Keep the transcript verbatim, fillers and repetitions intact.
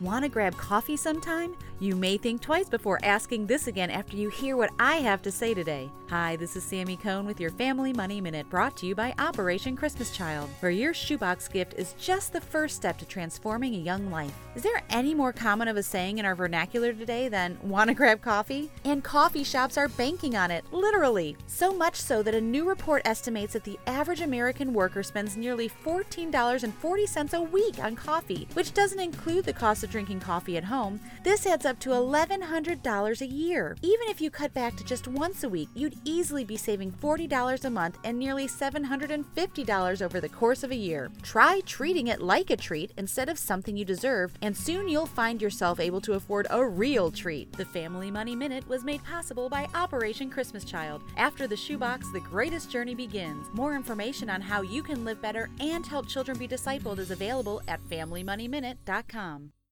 Want to grab coffee sometime? You may think twice before asking this again after you hear what I have to say today. Hi, this is Sammy Cohn with your Family Money Minute, brought to you by Operation Christmas Child, where your shoebox gift is just the first step to transforming a young life. Is there any more common of a saying in our vernacular today than "want to grab coffee"? And coffee shops are banking on it, literally. So much so that a new report estimates that the average American worker spends nearly fourteen dollars and forty cents a week on coffee, which doesn't include the cost of drinking coffee at home. This adds up to eleven hundred dollars a year. Even if you cut back to just once a week, you'd easily be saving forty dollars a month and nearly seven hundred fifty dollars over the course of a year. Try treating it like a treat instead of something you deserve, and soon you'll find yourself able to afford a real treat. The Family Money Minute was made possible by Operation Christmas Child. After the shoebox, the greatest journey begins. More information on how you can live better and help children be discipled is available at family money minute dot com.